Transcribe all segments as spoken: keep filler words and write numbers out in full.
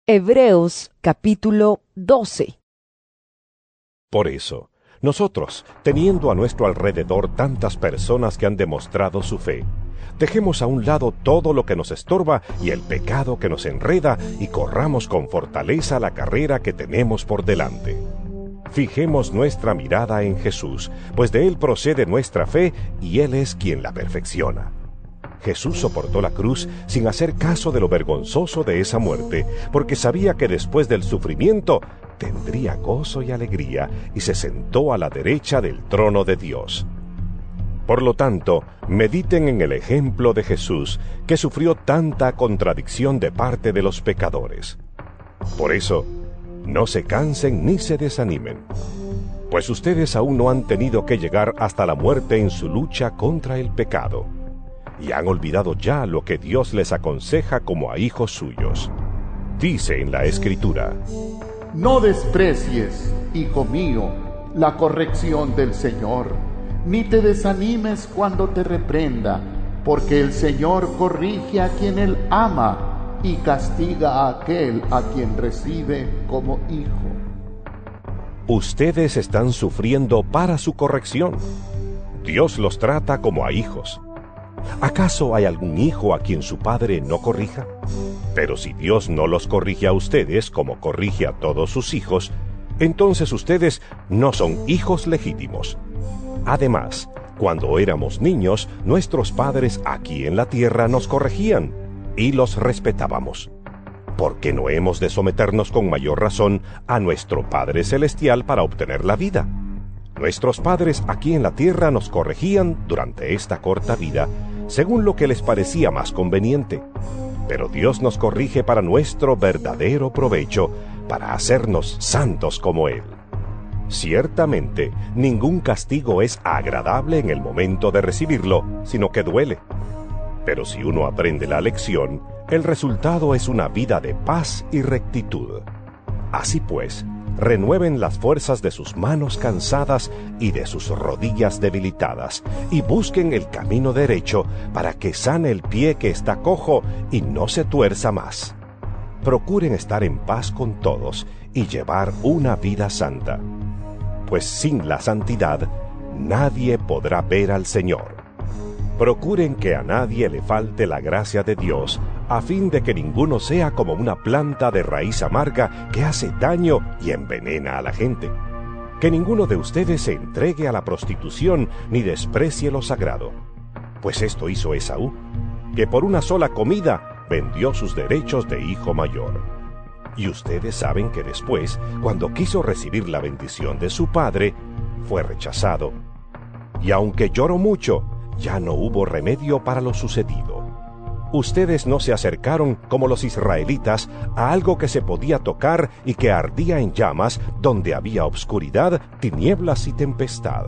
Hebreos capítulo doce. Por eso, nosotros, teniendo a nuestro alrededor tantas personas que han demostrado su fe, dejemos a un lado todo lo que nos estorba y el pecado que nos enreda y corramos con fortaleza la carrera que tenemos por delante. Fijemos nuestra mirada en Jesús, pues de Él procede nuestra fe y Él es quien la perfecciona. Jesús soportó la cruz sin hacer caso de lo vergonzoso de esa muerte, porque sabía que después del sufrimiento tendría gozo y alegría, y se sentó a la derecha del trono de Dios. Por lo tanto, mediten en el ejemplo de Jesús, que sufrió tanta contradicción de parte de los pecadores. Por eso, no se cansen ni se desanimen, pues ustedes aún no han tenido que llegar hasta la muerte en su lucha contra el pecado, y han olvidado ya lo que Dios les aconseja como a hijos suyos. Dice en la Escritura: No desprecies, hijo mío, la corrección del Señor, ni te desanimes cuando te reprenda, porque el Señor corrige a quien Él ama y castiga a aquel a quien recibe como hijo. Ustedes están sufriendo para su corrección. Dios los trata como a hijos. ¿Acaso hay algún hijo a quien su padre no corrija? Pero si Dios no los corrige a ustedes como corrige a todos sus hijos, entonces ustedes no son hijos legítimos. Además, cuando éramos niños, nuestros padres aquí en la tierra nos corregían y los respetábamos. ¿Por qué no hemos de someternos con mayor razón a nuestro Padre Celestial para obtener la vida? Nuestros padres aquí en la tierra nos corregían durante esta corta vida, según lo que les parecía más conveniente. Pero Dios nos corrige para nuestro verdadero provecho, para hacernos santos como Él. Ciertamente, ningún castigo es agradable en el momento de recibirlo, sino que duele. Pero si uno aprende la lección, el resultado es una vida de paz y rectitud. Así pues, renueven las fuerzas de sus manos cansadas y de sus rodillas debilitadas, y busquen el camino derecho para que sane el pie que está cojo y no se tuerza más. Procuren estar en paz con todos y llevar una vida santa, pues sin la santidad nadie podrá ver al Señor. Procuren que a nadie le falte la gracia de Dios, a fin de que ninguno sea como una planta de raíz amarga que hace daño y envenena a la gente. Que ninguno de ustedes se entregue a la prostitución ni desprecie lo sagrado, pues esto hizo Esaú, que por una sola comida vendió sus derechos de hijo mayor. Y ustedes saben que después, cuando quiso recibir la bendición de su padre, fue rechazado. Y aunque lloró mucho, ya no hubo remedio para lo sucedido. Ustedes no se acercaron como los israelitas a algo que se podía tocar y que ardía en llamas, donde había obscuridad, tinieblas y tempestad.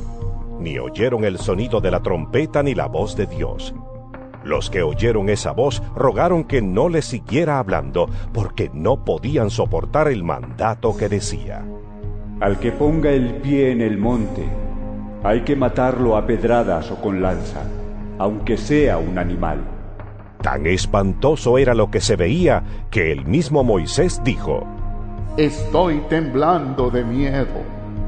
Ni oyeron el sonido de la trompeta ni la voz de Dios. Los que oyeron esa voz rogaron que no les siguiera hablando, porque no podían soportar el mandato que decía: Al que ponga el pie en el monte, hay que matarlo a pedradas o con lanza, aunque sea un animal. Tan espantoso era lo que se veía, que el mismo Moisés dijo: Estoy temblando de miedo.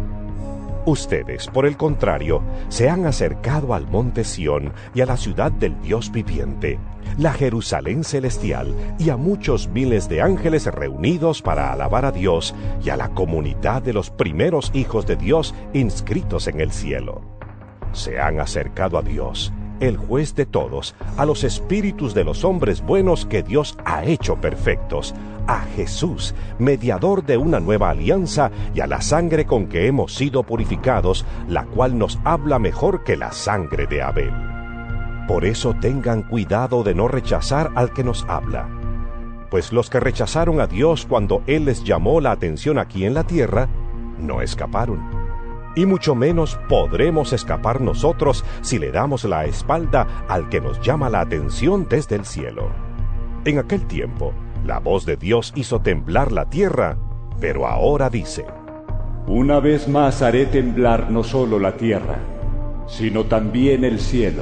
Ustedes, por el contrario, se han acercado al monte Sión y a la ciudad del Dios viviente, la Jerusalén celestial, y a muchos miles de ángeles reunidos para alabar a Dios, y a la comunidad de los primeros hijos de Dios inscritos en el cielo. Se han acercado a Dios, el juez de todos, a los espíritus de los hombres buenos que Dios ha hecho perfectos, a Jesús, mediador de una nueva alianza, y a la sangre con que hemos sido purificados, la cual nos habla mejor que la sangre de Abel. Por eso tengan cuidado de no rechazar al que nos habla, pues los que rechazaron a Dios cuando Él les llamó la atención aquí en la tierra, no escaparon. Y mucho menos podremos escapar nosotros si le damos la espalda al que nos llama la atención desde el cielo. En aquel tiempo, la voz de Dios hizo temblar la tierra, pero ahora dice: Una vez más haré temblar no solo la tierra, sino también el cielo.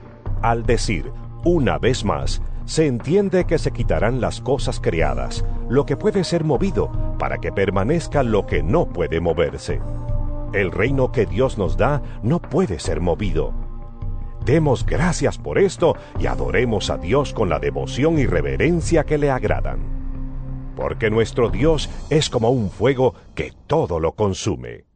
Al decir una vez más, se entiende que se quitarán las cosas creadas, lo que puede ser movido, para que permanezca lo que no puede moverse. El reino que Dios nos da no puede ser movido. Demos gracias por esto y adoremos a Dios con la devoción y reverencia que le agradan. Porque nuestro Dios es como un fuego que todo lo consume.